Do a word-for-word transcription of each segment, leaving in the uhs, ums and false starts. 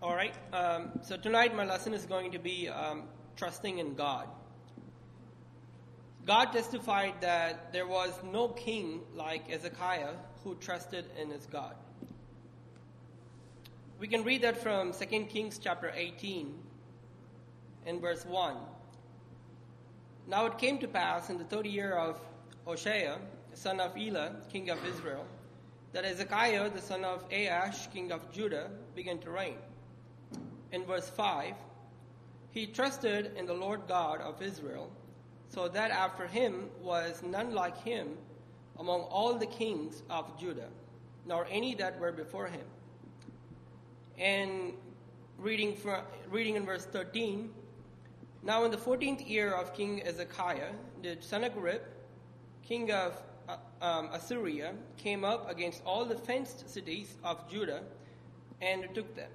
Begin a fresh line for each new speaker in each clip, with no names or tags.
All right. Um, so tonight my lesson is going to be um, trusting in God. God testified that there was no king like Hezekiah who trusted in his God. We can read that from Second Kings chapter eighteen in verse one. Now it came to pass in the third year of Hoshea, son of Elah, king of Israel, that Hezekiah, the son of Ahash, king of Judah, began to reign. In verse five, he trusted in the Lord God of Israel, so that after him was none like him among all the kings of Judah, nor any that were before him. And reading from, reading in verse thirteen, now in the fourteenth year of King Hezekiah, did Sennacherib, king of uh, um, Assyria, came up against all the fenced cities of Judah and took them.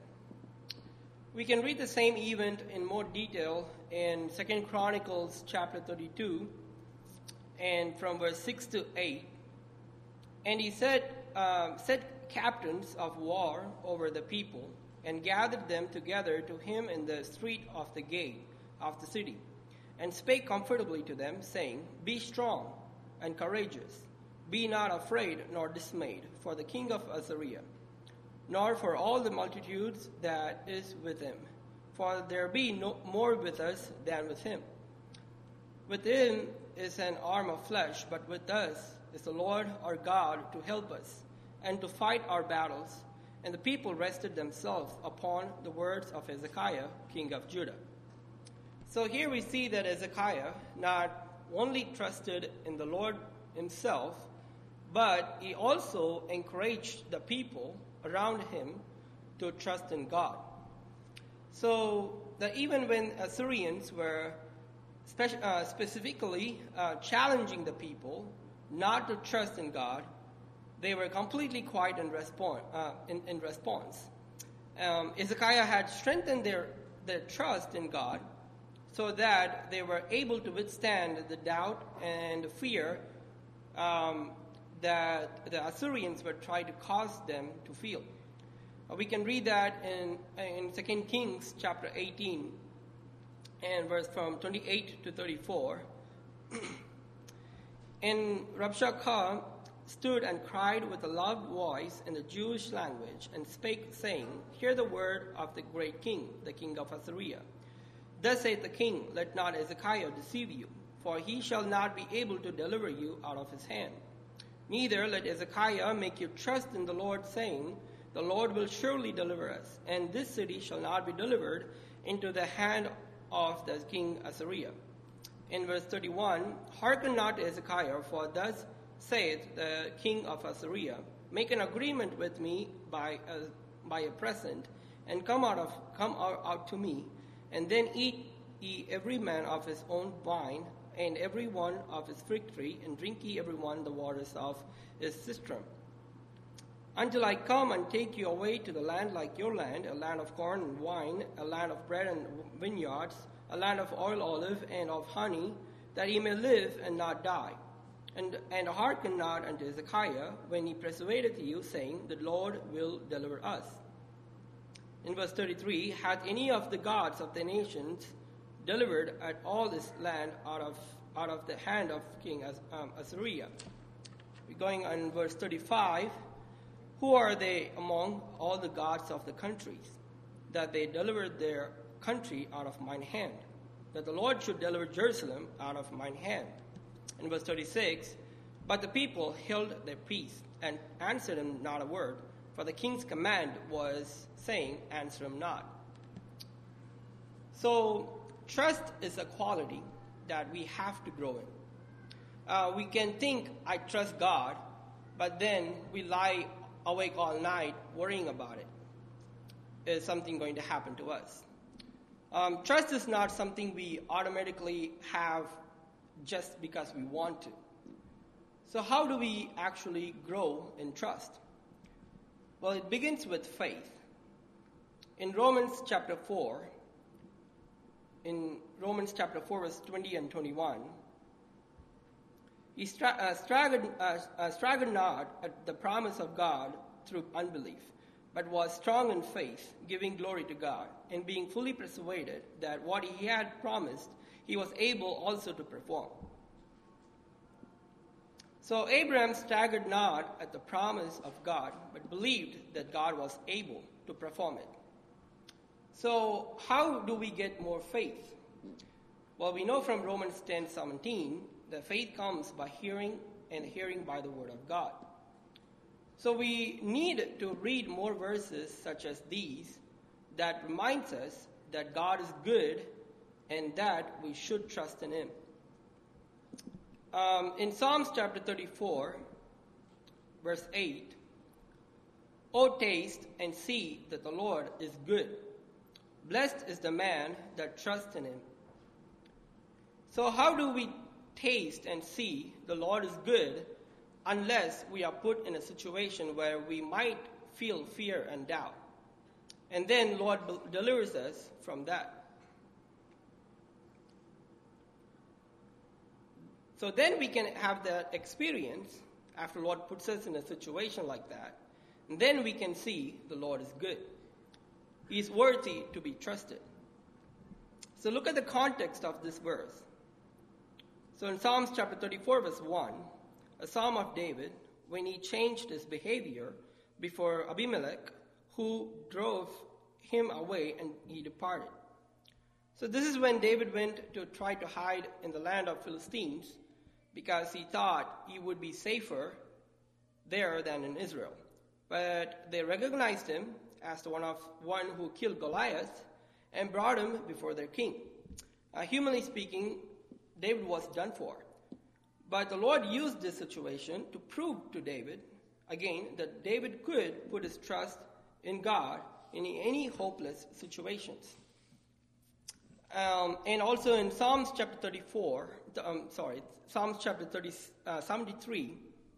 We can read the same event in more detail in Second Chronicles chapter thirty-two, and from verse six to eight. And he said, uh, set captains of war over the people, and gathered them together to him in the street of the gate of the city, and spake comfortably to them, saying, Be strong and courageous, be not afraid nor dismayed for the king of Assyria, nor for all the multitudes that is with him, for there be no more with us than with him. With him is an arm of flesh, but with us is the Lord our God to help us, and to fight our battles. And the people rested themselves upon the words of Hezekiah, king of Judah. So here we see that Hezekiah not only trusted in the Lord himself, but he also encouraged the people around him to trust in God. So that even when Assyrians were speci- uh, specifically uh, challenging the people not to trust in God, they were completely quiet in, respon- uh, in, in response. Um, Hezekiah had strengthened their, their trust in God so that they were able to withstand the doubt and fear um, that the Assyrians were trying to cause them to feel. Uh, we can read that in, in Second Kings chapter eighteen, and verse from twenty-eight to thirty-four. And Rabshakeh stood and cried with a loud voice in the Jewish language, and spake, saying, Hear the word of the great king, the king of Assyria. Thus saith the king, Let not Hezekiah deceive you, for he shall not be able to deliver you out of his hand. Neither let Hezekiah make you trust in the Lord, saying, The Lord will surely deliver us, and this city shall not be delivered into the hand of the king Assyria. In verse thirty-one, Hearken not to Hezekiah, for thus saith the king of Assyria, Make an agreement with me by a, by a present, and come out of come out, out to me, and then eat ye every man of his own wine, and every one of his fig tree, and drink ye every one the waters of his cistern, until I come and take you away to the land like your land, a land of corn and wine, a land of bread and vineyards, a land of oil, olive, and of honey, that ye may live and not die. And, and hearken not unto Hezekiah when he persuadeth you, saying, The Lord will deliver us. In verse thirty-three, Hath any of the gods of the nations delivered at all this land out of out of the hand of King As, um, Assyria? We're going on verse thirty-five. Who are they among all the gods of the countries, that they delivered their country out of mine hand, that the Lord should deliver Jerusalem out of mine hand? In verse thirty-six, But the people held their peace, and answered him not a word, for the king's command was, saying, Answer him not. So, trust is a quality that we have to grow in. Uh, we can think, I trust God, but then we lie awake all night worrying about it. Is something going to happen to us? Um, trust is not something we automatically have just because we want to. So how do we actually grow in trust? Well, it begins with faith. In Romans chapter four, in Romans chapter four, verse twenty and twenty-one, he stra- uh, straggled, uh, uh, straggled not at the promise of God through unbelief, but was strong in faith, giving glory to God, and being fully persuaded that what he had promised, he was able also to perform. So Abraham staggered not at the promise of God, but believed that God was able to perform it. So how do we get more faith? Well, we know from Romans ten seventeen that faith comes by hearing, and hearing by the word of God. So we need to read more verses such as these that reminds us that God is good and that we should trust in him. Um, in Psalms chapter thirty-four, verse eight, "O taste and see that the Lord is good. Blessed is the man that trusts in him." So how do we taste and see the Lord is good unless we are put in a situation where we might feel fear and doubt? And then Lord delivers us from that. So then we can have that experience after Lord puts us in a situation like that. And then we can see the Lord is good. He is worthy to be trusted. So look at the context of this verse. So in Psalms chapter thirty-four, verse one, a psalm of David, when he changed his behavior before Abimelech, who drove him away and he departed. So this is when David went to try to hide in the land of Philistines because he thought he would be safer there than in Israel. But they recognized him as the one of one who killed Goliath and brought him before their king. Uh, humanly speaking, David was done for. But the Lord used this situation to prove to David, again, that David could put his trust in God in any hopeless situations. Um, and also in Psalms chapter thirty-four, um, sorry, Psalms chapter thirty, uh, seventy-three,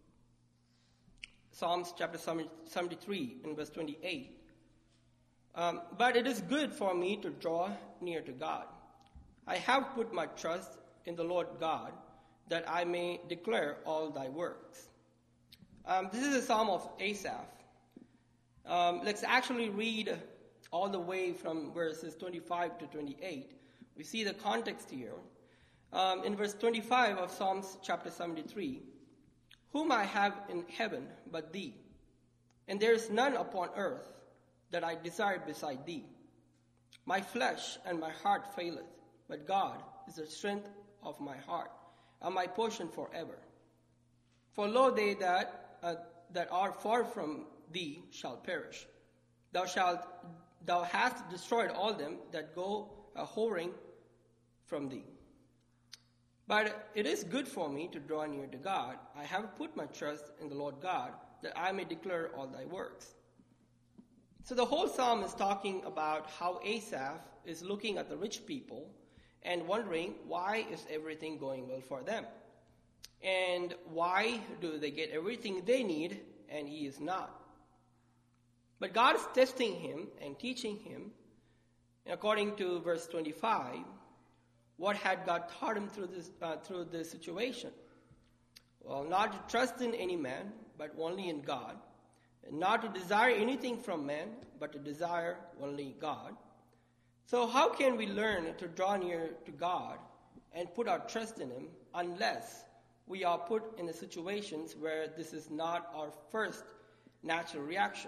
Psalms chapter seventy-three in verse twenty-eight. Um, but it is good for me to draw near to God. I have put my trust in the Lord God, that I may declare all thy works. Um, this is a psalm of Asaph. Um, let's actually read all the way from verses twenty-five to twenty-eight. We see the context here. Um, in verse twenty-five of Psalms chapter seventy-three, "Whom I have in heaven but thee, and there is none upon earth that I desire beside thee. My flesh and my heart faileth, but God is the strength of my heart, and my portion forever. For lo, they that uh, that are far from thee shall perish. Thou shalt, thou hast destroyed all them that go a whoring from thee. But it is good for me to draw near to God. I have put my trust in the Lord God, that I may declare all thy works." So the whole psalm is talking about how Asaph is looking at the rich people and wondering why is everything going well for them, and why do they get everything they need and he is not. But God is testing him and teaching him, according to verse twenty-five, what had God taught him through this uh, through this situation. Well, not to trust in any man, but only in God, and not to desire anything from man, but to desire only God. So how can we learn to draw near to God and put our trust in him unless we are put in the situations where this is not our first natural reaction?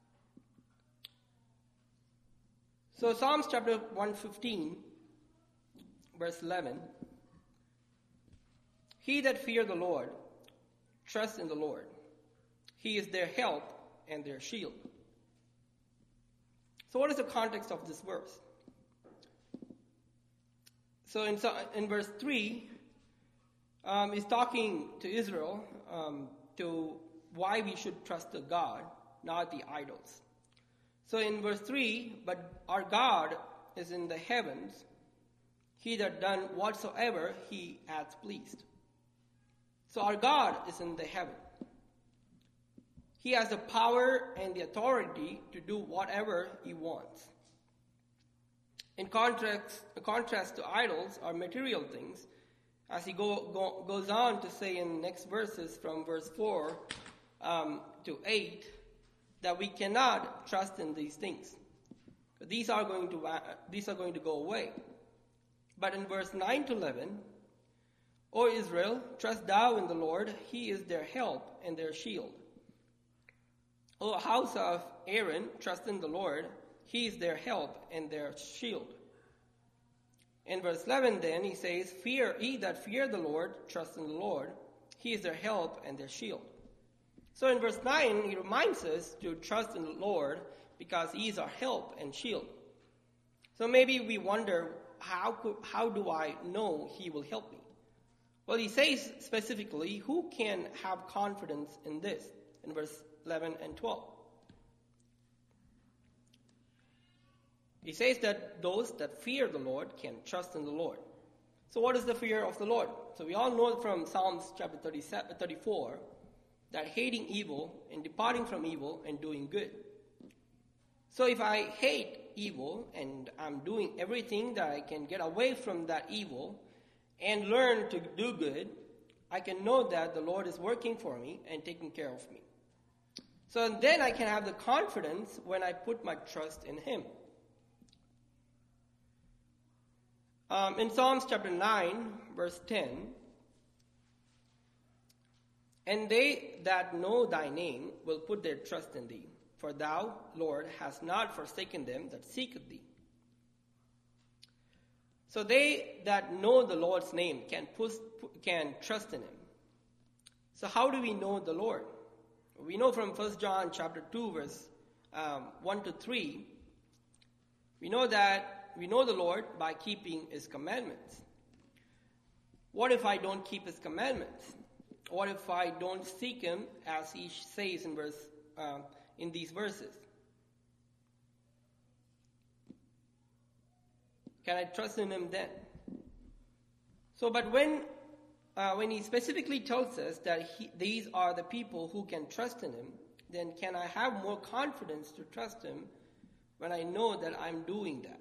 So Psalms chapter one fifteen, verse eleven, "He that fear the Lord, trust in the Lord. He is their help and their shield." So what is the context of this verse? So in, in verse three, um, he's talking to Israel um, to why we should trust the God, not the idols. So in verse three, "But our God is in the heavens, he that done whatsoever he hath pleased." So our God is in the heaven. He has the power and the authority to do whatever he wants. In contrast, contrast to idols or material things, as he go, go, goes on to say in next verses from verse four um, to eight, that we cannot trust in these things. These are going to uh, these are going to go away. But in verse nine to eleven, O Israel, trust thou in the Lord, he is their help and their shield. O house of Aaron, trust in the Lord, he is their help and their shield. In verse eleven then, he says, Fear ye that fear the Lord, trust in the Lord, he is their help and their shield. So in verse nine, he reminds us to trust in the Lord because he is our help and shield. So maybe we wonder, how could, how do I know he will help me? Well, he says specifically, who can have confidence in this? In verse eleven and twelve. He says that those that fear the Lord can trust in the Lord. So what is the fear of the Lord? So we all know from Psalms chapter thirty-four that hating evil and departing from evil and doing good. So if I hate evil and I'm doing everything that I can get away from that evil and learn to do good, I can know that the Lord is working for me and taking care of me. So then I can have the confidence when I put my trust in him. Um, in Psalms chapter nine, verse ten, And they that know thy name will put their trust in thee, for thou, Lord, hast not forsaken them that seeketh thee. So they that know the Lord's name can, put, can trust in him. So how do we know the Lord? We know from First John chapter two, verse um, one to three, we know that we know the Lord by keeping his commandments. What if I don't keep his commandments? What if I don't seek him, as he says in verse uh, in these verses? Can I trust in him then? So, but when uh, when he specifically tells us that he, these are the people who can trust in him, then can I have more confidence to trust him when I know that I'm doing that?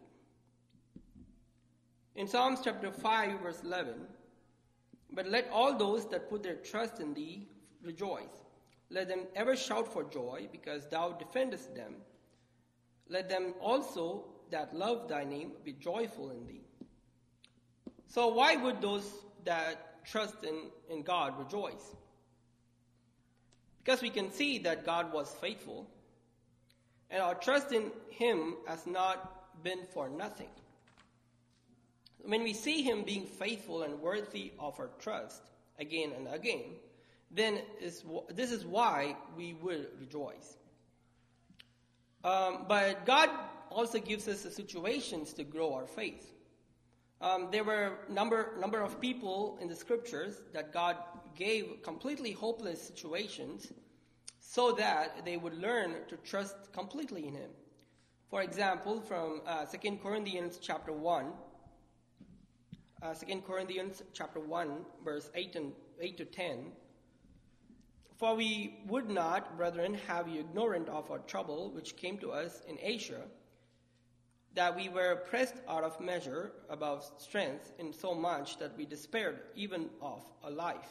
In Psalms chapter five, verse eleven, But let all those that put their trust in thee rejoice. Let them ever shout for joy, because thou defendest them. Let them also that love thy name be joyful in thee. So why would those that trust in, in God rejoice? Because we can see that God was faithful, and our trust in him has not been for nothing. When we see him being faithful and worthy of our trust again and again, then is, this is why we will rejoice. Um, but God also gives us the situations to grow our faith. Um, there were a number, number of people in the scriptures that God gave completely hopeless situations so that they would learn to trust completely in him. For example, from uh, Second Corinthians chapter one, Uh, Second Corinthians chapter one, verse eight and eight to ten. For we would not, brethren, have you ignorant of our trouble which came to us in Asia, that we were pressed out of measure above strength, in so much that we despaired even of a life.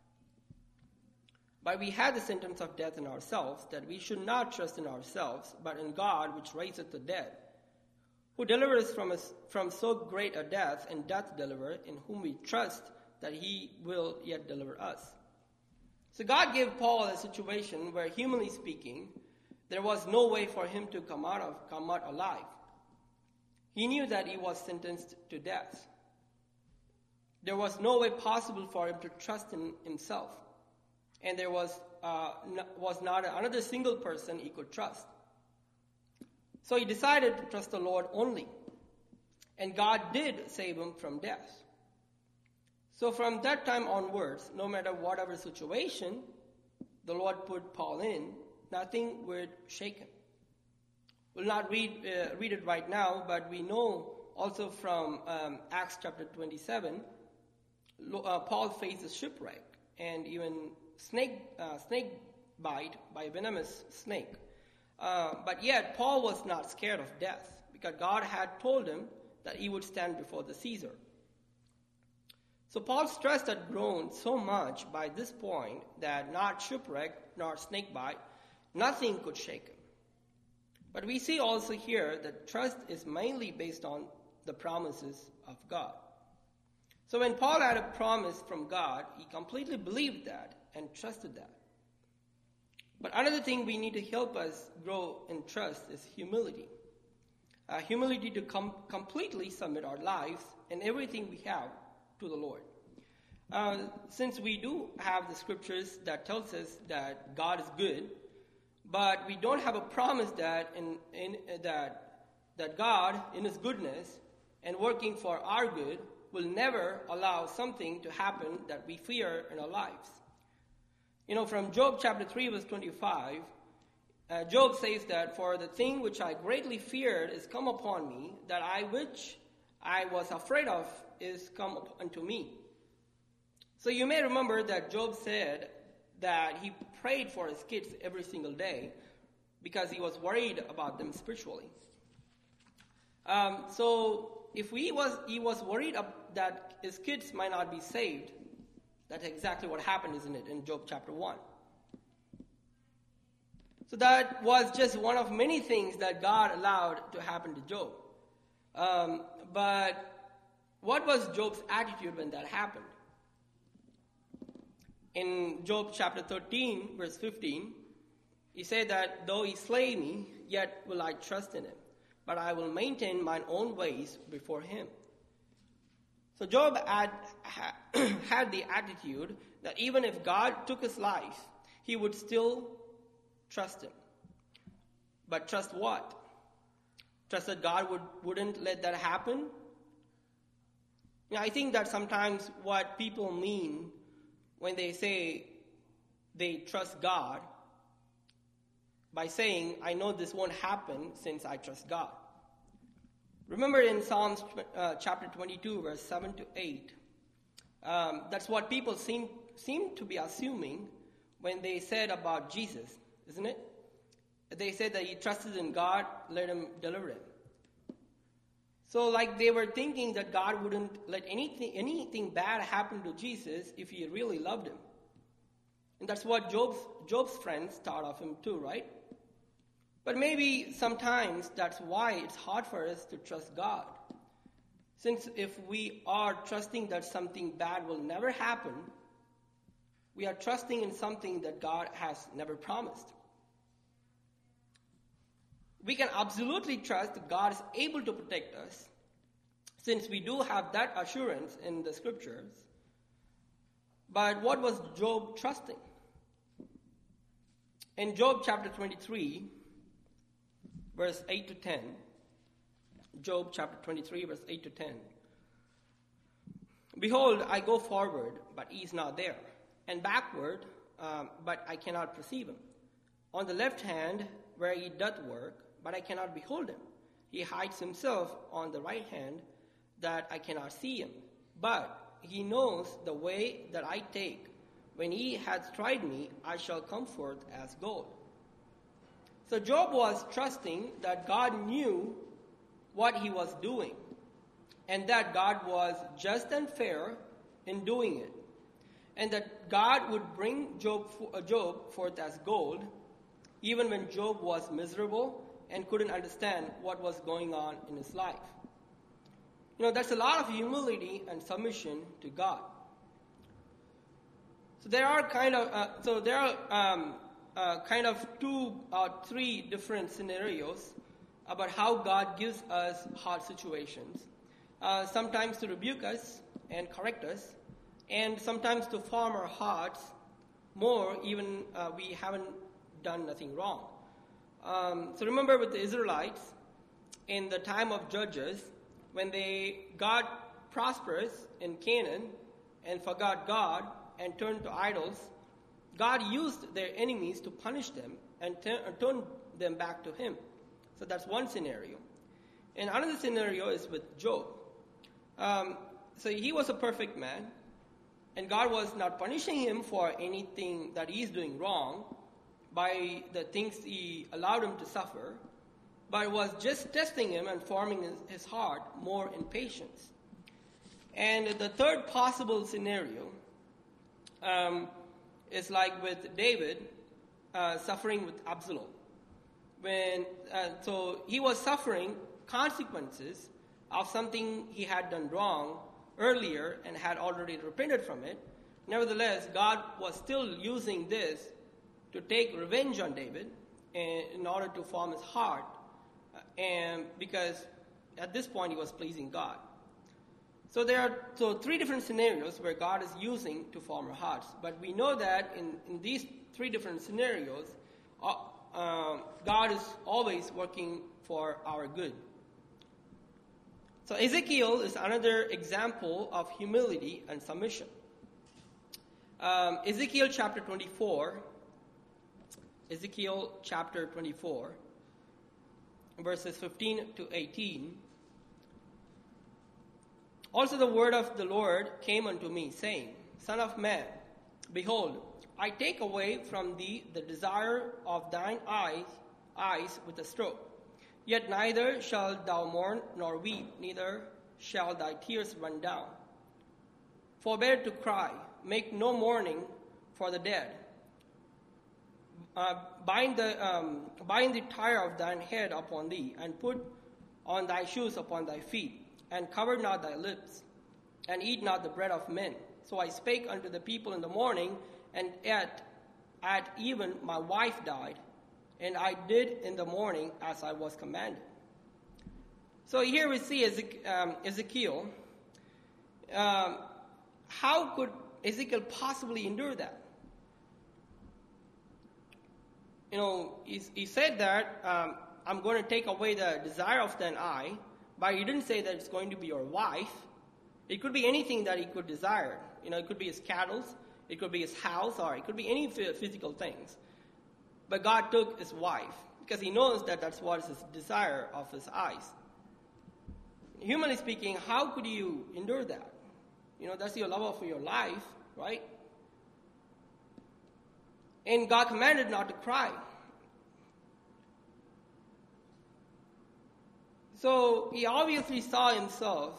But we had the sentence of death in ourselves, that we should not trust in ourselves, but in God which raiseth the dead, who delivers from us from so great a death, and doth deliver, in whom we trust that he will yet deliver us. So God gave Paul a situation where, humanly speaking, there was no way for him to come out of come out alive. He knew that he was sentenced to death. There was no way possible for him to trust in himself, and there was uh, n- was not another single person he could trust. So he decided to trust the Lord only. And God did save him from death. So from that time onwards, no matter whatever situation the Lord put Paul in, nothing would shake him. We'll not read, uh, read it right now, but we know also from um, Acts chapter twenty-seven, uh, Paul faces shipwreck and even snake, uh, snake bite by a venomous snake. Uh, but yet, Paul was not scared of death, because God had told him that he would stand before the Caesar. So Paul's trust had grown so much by this point that not shipwreck nor snake bite, nothing could shake him. But we see also here that trust is mainly based on the promises of God. So when Paul had a promise from God, he completely believed that and trusted that. But another thing we need to help us grow in trust is humility. Uh, humility to com- completely submit our lives and everything we have to the Lord. Uh, since we do have the scriptures that tells us that God is good, but we don't have a promise that in, in uh, that that God, in His goodness and working for our good, will never allow something to happen that we fear in our lives. You know, from Job chapter three, verse twenty-five, uh, Job says that, "For the thing which I greatly feared is come upon me, that I which I was afraid of is come unto me." So you may remember that Job said that he prayed for his kids every single day because he was worried about them spiritually. Um, so if he was he was worried that his kids might not be saved, that's exactly what happened, isn't it, in Job chapter one. So that was just one of many things that God allowed to happen to Job. Um, but what was Job's attitude when that happened? In Job chapter thirteen, verse fifteen, he said that, "Though he slay me, yet will I trust in him, but I will maintain mine own ways before him." So Job had, had the attitude that even if God took his life, he would still trust him. But trust what? Trust that God would, wouldn't let that happen? You know, I think that sometimes what people mean when they say they trust God by saying, "I know this won't happen since I trust God." Remember in Psalms uh, chapter twenty-two, verse seven to eight, um, that's what people seem, seem to be assuming when they said about Jesus, isn't it? They said that he trusted in God, let him deliver him. So like they were thinking that God wouldn't let anything anything bad happen to Jesus if he really loved him. And that's what Job's, Job's friends thought of him too, right? But maybe sometimes that's why it's hard for us to trust God. Since if we are trusting that something bad will never happen, we are trusting in something that God has never promised. We can absolutely trust that God is able to protect us, since we do have that assurance in the scriptures. But what was Job trusting? In Job chapter twenty-three, verse eight to ten, Job chapter twenty-three, verse eight to ten. "Behold, I go forward, but he is not there, and backward, um, but I cannot perceive him. On the left hand, where he doth work, but I cannot behold him. He hides himself on the right hand, that I cannot see him. But he knows the way that I take. When he hath tried me, I shall come forth as gold." So Job was trusting that God knew what he was doing, and that God was just and fair in doing it, and that God would bring Job, Job forth as gold, even when Job was miserable and couldn't understand what was going on in his life. You know, that's a lot of humility and submission to God. So there are kind of uh, so there are um, uh, kind of two or three different scenarios about how God gives us hard situations. Uh, sometimes to rebuke us and correct us, and sometimes to form our hearts more, even uh, we haven't done nothing wrong. Um, so remember with the Israelites, in the time of Judges, when they got prosperous in Canaan and forgot God and turned to idols, God used their enemies to punish them and t- turn them back to Him. So that's one scenario. And another scenario is with Job. Um, so he was a perfect man, and God was not punishing him for anything that he's doing wrong by the things he allowed him to suffer, but was just testing him and forming his, his heart more in patience. And the third possible scenario um, is like with David uh, suffering with Absalom. when uh, so he was suffering consequences of something he had done wrong earlier and had already repented from it. Nevertheless, God was still using this to take revenge on David in, in order to form his heart, uh, and because at this point he was pleasing God. So there are so three different scenarios where God is using to form our hearts. But we know that in, in these three different scenarios, uh, uh, God is always working for our good. So Ezekiel is another example of humility and submission. Um, Ezekiel chapter twenty-four, Ezekiel chapter twenty-four, verses fifteen to eighteen. Also the word of the Lord came unto me, saying, Son of man, behold, I take away from thee the desire of thine eyes, eyes with a stroke. Yet neither shalt thou mourn nor weep, neither shall thy tears run down. Forbear to cry, make no mourning for the dead. Uh, bind the um, bind the tire of thine head upon thee, and put on thy shoes upon thy feet, and cover not thy lips, and eat not the bread of men. So I spake unto the people in the morning, and at, at even my wife died, and I did in the morning as I was commanded. So here we see Ezekiel. Um, how could Ezekiel possibly endure that? You know, he, he said that um, I'm going to take away the desire of thine eye, but he didn't say that it's going to be your wife. It could be anything that he could desire. You know, it could be his cattle, it could be his house, or it could be any physical things. But God took his wife because he knows that that's what is his desire of his eyes. Humanly speaking, how could you endure that? You know, that's your love for your life, right? And God commanded not to cry. So he obviously saw himself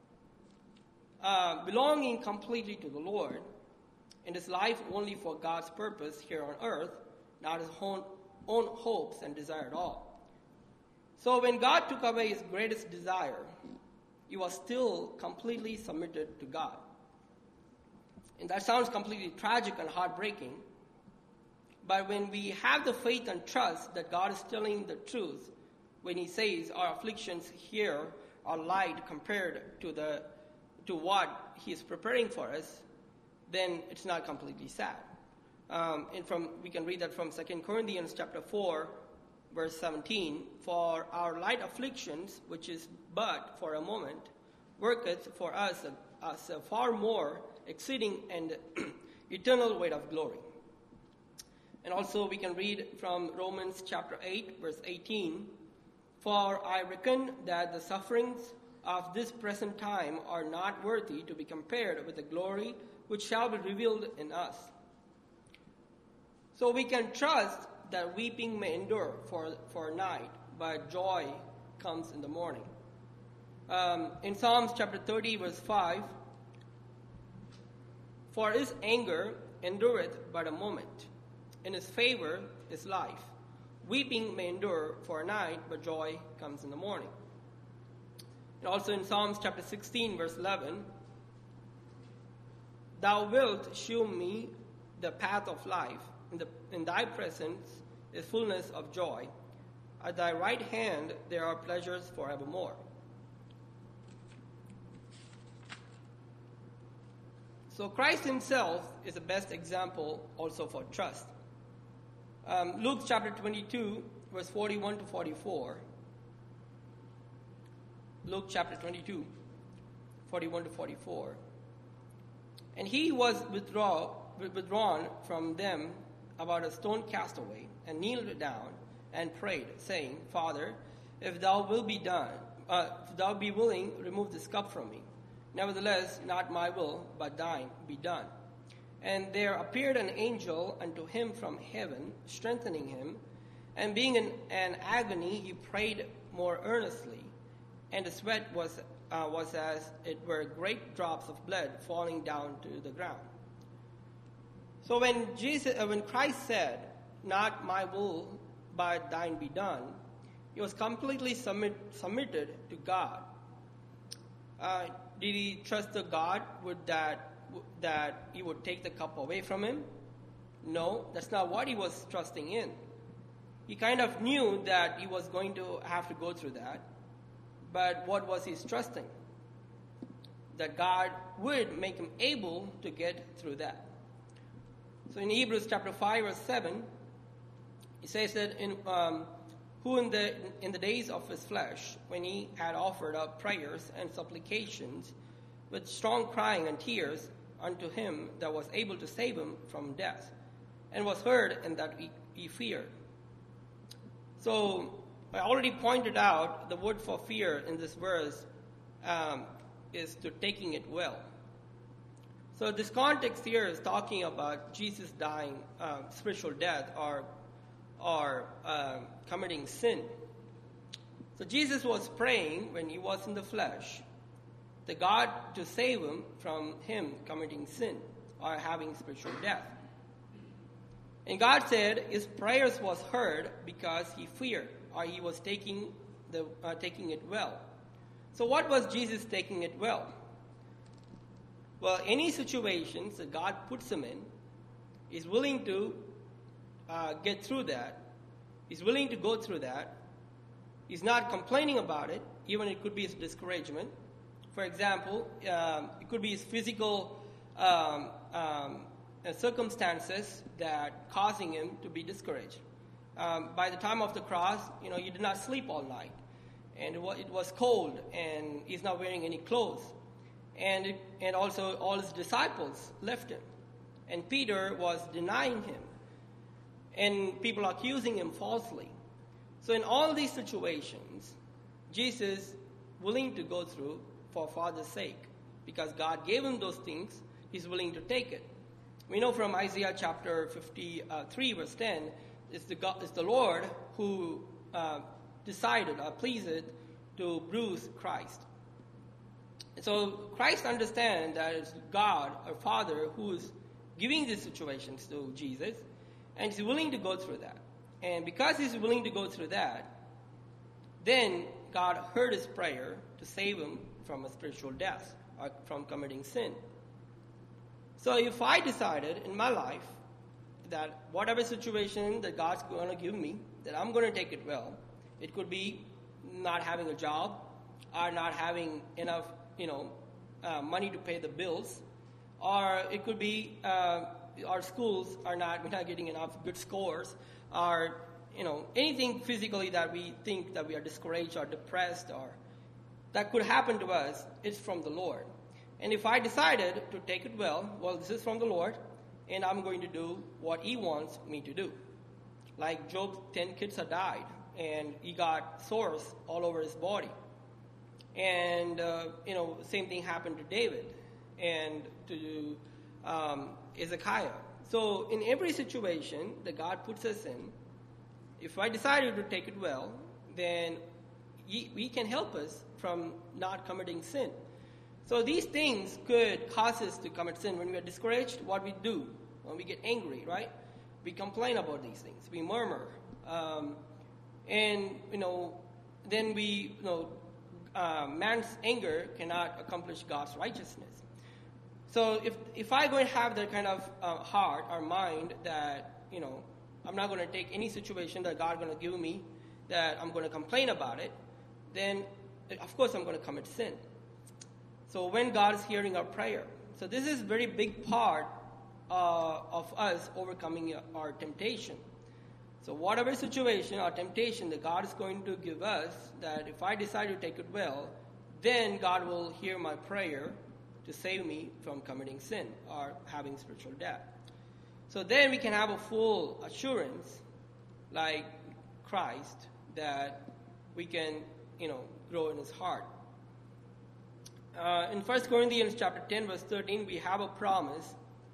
uh, belonging completely to the Lord, and his life only for God's purpose here on earth, not his own, own hopes and desire at all. So when God took away his greatest desire, he was still completely submitted to God. And that sounds completely tragic and heartbreaking. But when we have the faith and trust that God is telling the truth, when he says our afflictions here are light compared to the to what he is preparing for us, then it's not completely sad. Um, and from we can read that from Second Corinthians chapter four, verse seventeen. For our light afflictions, which is but for a moment, worketh for us a, us a far more exceeding and eternal weight of glory. And also we can read from Romans chapter eight, verse eighteen. For I reckon that the sufferings of this present time are not worthy to be compared with the glory which shall be revealed in us. So we can trust that weeping may endure for, for a night, but joy comes in the morning. Um, in Psalms chapter thirty, verse five, for his anger endureth but a moment, in his favor is life. Weeping may endure for a night, but joy comes in the morning. And also in Psalms chapter sixteen, verse eleven, thou wilt shew me the path of life. In, the, in thy presence is fullness of joy. At thy right hand there are pleasures forevermore. So Christ himself is the best example also for trust. Um, Luke chapter twenty-two, verse forty-one to forty-four. Luke chapter twenty-two, forty-one to forty-four. And he was withdraw, withdrawn from them about a stone cast away, and kneeled down and prayed, saying, Father, if thou wilt be done, uh, if thou be willing, remove this cup from me. Nevertheless, not my will, but thine be done. And there appeared an angel unto him from heaven, strengthening him. And being in an agony, he prayed more earnestly. And the sweat was uh, was as it were great drops of blood falling down to the ground. So when Jesus, uh, when Christ said, "Not my will, but thine be done. He was completely submit, submitted to God. Uh, did he trust the God would that that he would take the cup away from him? No, that's not what he was trusting in. He kind of knew that he was going to have to go through that. But what was he trusting? That God would make him able to get through that. So in Hebrews chapter five, verse seven, it says that in um, who in the in the days of his flesh, when he had offered up prayers and supplications with strong crying and tears unto him that was able to save him from death, and was heard, and that he, he feared. So I already pointed out the word for fear in this verse um, is to taking it well. So this context here is talking about Jesus dying uh, spiritual death or or uh, committing sin. So Jesus was praying when he was in the flesh, the God to save him from him committing sin or having spiritual death. And God said his prayers was heard because he feared, or he was taking the uh, taking it well. So what was Jesus taking it well? Well, any situations that God puts him in, he's willing to uh, get through that. He's willing to go through that. He's not complaining about it, even it could be his discouragement. For example, um, it could be his physical um, um, circumstances that causing him to be discouraged. Um, by the time of the cross, you know, he did not sleep all night, and it was, it was cold, and he's not wearing any clothes, and it, and also all his disciples left him, and Peter was denying him, and people accusing him falsely. So in all these situations, Jesus willing to go through for Father's sake, because God gave him those things, he's willing to take it. We know from Isaiah chapter fifty-three, verse ten, it's the, God, it's the Lord who uh, decided or pleased to bruise Christ. And so Christ understands that it's God, our Father, who is giving these situations to Jesus, and he's willing to go through that. And because he's willing to go through that, then God heard his prayer to save him from a spiritual death or from committing sin. So if I decided in my life that whatever situation that God's going to give me, that I'm going to take it well, it could be not having a job or not having enough, you know, uh, money to pay the bills, or it could be uh, our schools are not, we're not getting enough good scores, or, you know, anything physically that we think that we are discouraged or depressed or that could happen to us, it's from the Lord. And if I decided to take it well, well, this is from the Lord, and I'm going to do what he wants me to do. Like Job's ten kids had died, and he got sores all over his body. And, uh, you know, same thing happened to David and to um, Hezekiah. So in every situation that God puts us in, if I decided to take it well, then he, he can help us from not committing sin. So these things could cause us to commit sin. When we are discouraged, what we do? When we get angry, right? We complain about these things. We murmur. Um, and, you know, then we, you know, uh, man's anger cannot accomplish God's righteousness. So if if I going to have that kind of uh, heart or mind that, you know, I'm not going to take any situation that God going to give me, that I'm going to complain about it, then, of course, I'm going to commit sin. So when God is hearing our prayer. So this is a very big part uh, of us overcoming our temptation. So whatever situation or temptation that God is going to give us, that if I decide to take it well, then God will hear my prayer to save me from committing sin or having spiritual death. So then we can have a full assurance, like Christ, that we can, you know, grow in his heart. Uh, in First Corinthians chapter ten, verse thirteen, we have a promise.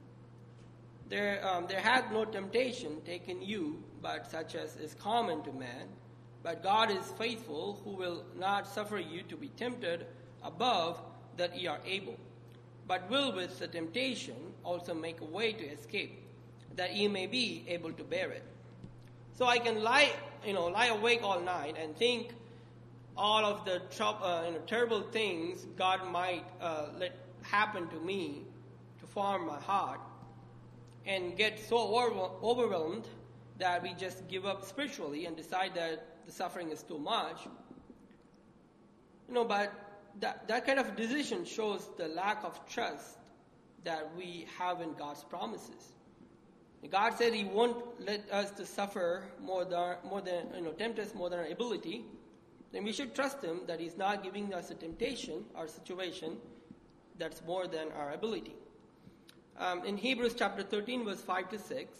There, um, there hath no temptation taken you, but such as is common to man. But God is faithful, who will not suffer you to be tempted above that ye are able, but will with the temptation also make a way to escape, that ye may be able to bear it. So I can lie, you know, lie awake all night and think all of the trouble, uh, you know, terrible things God might uh, let happen to me to form my heart, and get so overwhelmed that we just give up spiritually and decide that the suffering is too much. You know, but that, that kind of decision shows the lack of trust that we have in God's promises. God said He won't let us to suffer more than, more than, you know, tempt us more than our ability. Then we should trust Him that He's not giving us a temptation or situation that's more than our ability. Um, in Hebrews chapter thirteen, verse five to six,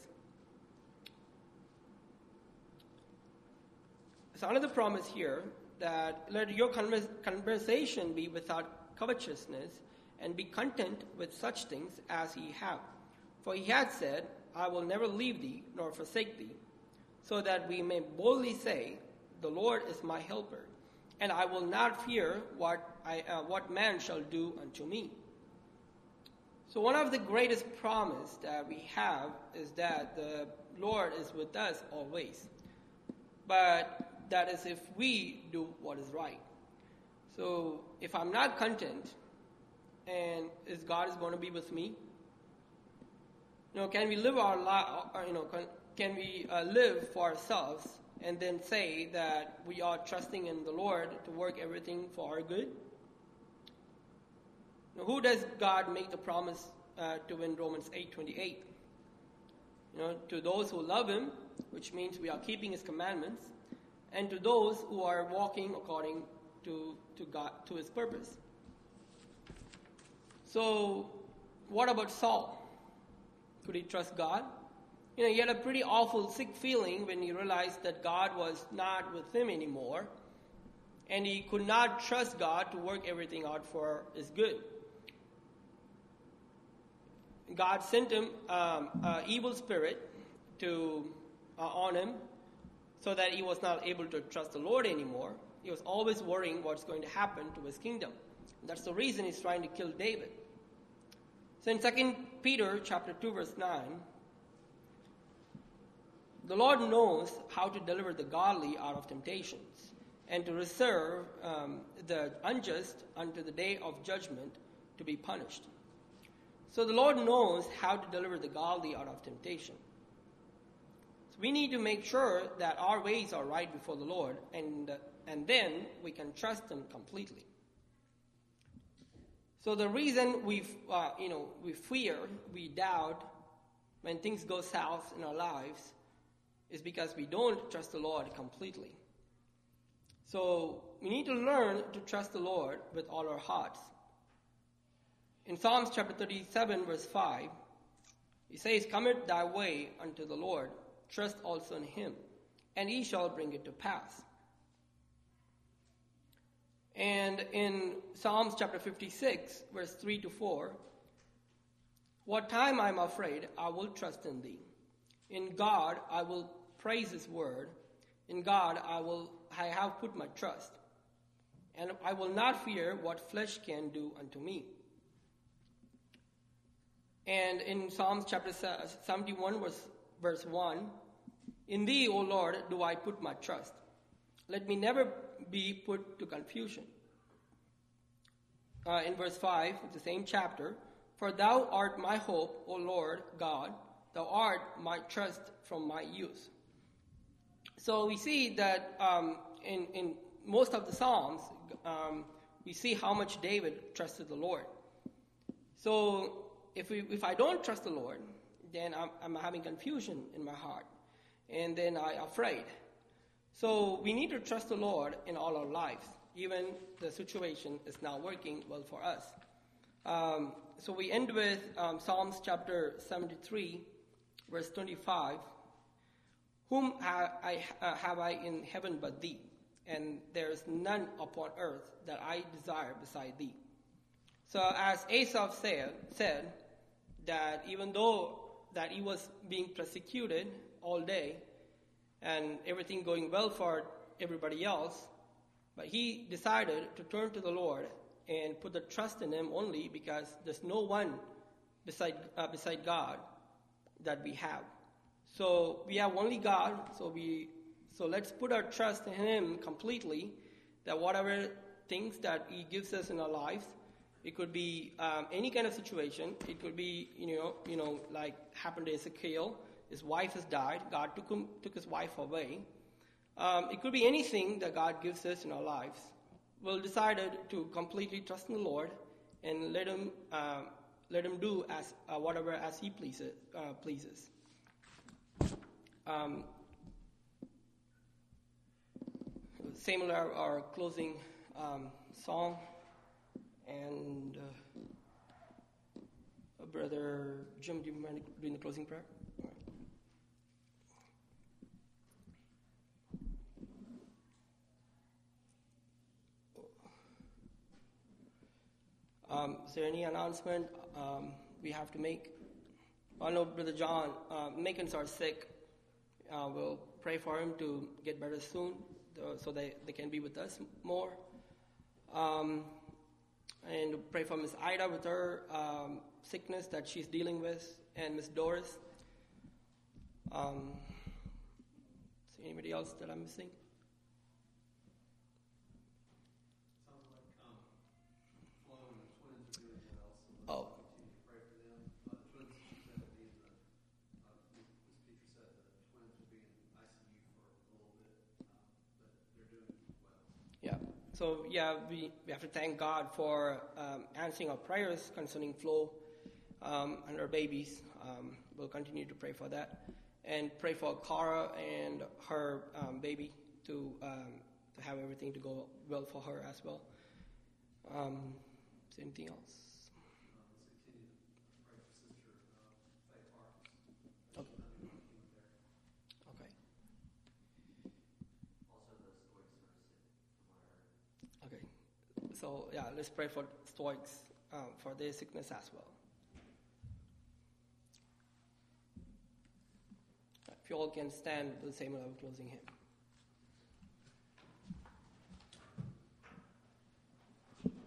there's another promise here that let your conversation be without covetousness, and be content with such things as ye have. For He hath said, I will never leave thee nor forsake thee, so that we may boldly say, the Lord is my helper, and I will not fear what I uh, what man shall do unto me. So one of the greatest promise that we have is that the Lord is with us always. But that is if we do what is right. So if I'm not content, and is God is going to be with me? You know, can we live our life? You know, can, can we uh, live for ourselves and then say that we are trusting in the Lord to work everything for our good? Now, who does God make the promise uh, to in Romans eight twenty-eight? You know, to those who love Him, which means we are keeping His commandments, and to those who are walking according to, to God, to His purpose. So, what about Saul? Could he trust God? You know, he had a pretty awful, sick feeling when he realized that God was not with him anymore, and he could not trust God to work everything out for his good. God sent him um, an evil spirit to uh, on him, so that he was not able to trust the Lord anymore. He was always worrying what's going to happen to his kingdom. That's the reason he's trying to kill David. So in Second Peter chapter two, verse nine, the Lord knows how to deliver the godly out of temptations, and to reserve um, the unjust unto the day of judgment to be punished. So the Lord knows how to deliver the godly out of temptation. So we need to make sure that our ways are right before the Lord, and, uh, and then we can trust Him completely. So the reason we, uh, you know, we fear, we doubt when things go south in our lives is because we don't trust the Lord completely. So we need to learn to trust the Lord with all our hearts. In Psalms chapter thirty-seven, verse five, He says, commit thy way unto the Lord, trust also in Him, and He shall bring it to pass. And in Psalms chapter fifty-six, verse three to four, what time I am afraid, I will trust in Thee. In God I will praise His word. In God I will I have put my trust. And I will not fear what flesh can do unto me. And in Psalms chapter seventy-one, verse, verse one, in Thee, O Lord, do I put my trust. Let me never be put to confusion. Uh, in verse five, the same chapter, for Thou art my hope, O Lord God, Thou art my trust from my youth. So we see that um, in, in most of the Psalms, um, we see how much David trusted the Lord. So if we, if I don't trust the Lord, then I'm, I'm having confusion in my heart, and then I'm afraid. So we need to trust the Lord in all our lives, even the situation is not working well for us. Um, so we end with um, Psalms chapter seventy-three, verse twenty-five. Whom ha- I, uh, have I in heaven but Thee? And there is none upon earth that I desire beside Thee. So as Asaph said, said that even though that he was being persecuted all day and everything going well for everybody else, but he decided to turn to the Lord and put the trust in Him only because there's no one beside uh, beside God that we have. So we have only God. So we so let's put our trust in Him completely. That whatever things that He gives us in our lives, it could be um, any kind of situation. It could be you know you know like happened to Ezekiel. His wife has died. God took him took his wife away. Um, it could be anything that God gives us in our lives. We'll decided to completely trust in the Lord and let Him um, let Him do as uh, whatever as He pleases. Uh, pleases. Um, similar our closing um, song, and uh, Brother Jim, do you mind doing the closing prayer? All right. Um, is there any announcement um, we have to make? I know Brother John, uh, Macons are sick. Uh, we'll pray for him to get better soon, uh, so they, they can be with us more. Um, and pray for Miss Ida with her um, sickness that she's dealing with, and Miss Doris. Um, is there anybody else that I'm missing? Oh.
Pray for them. Uh, the twins are going to be in the, uh, Miz Peter said the twins will be in I C U for a little bit, um, but they're doing well.
Yeah. So, yeah, we, we have to thank God for um, answering our prayers concerning Flo um, and her babies. Um, we'll continue to pray for that. And pray for Cara and her um, baby to um, to have everything to go well for her as well. Um, is there anything else? Okay. Okay.
Also, the Stoics are sick, from what I heard.
Okay. So, yeah, let's pray for Stoics um, for their sickness as well. If you all can stand, the same level closing hymn.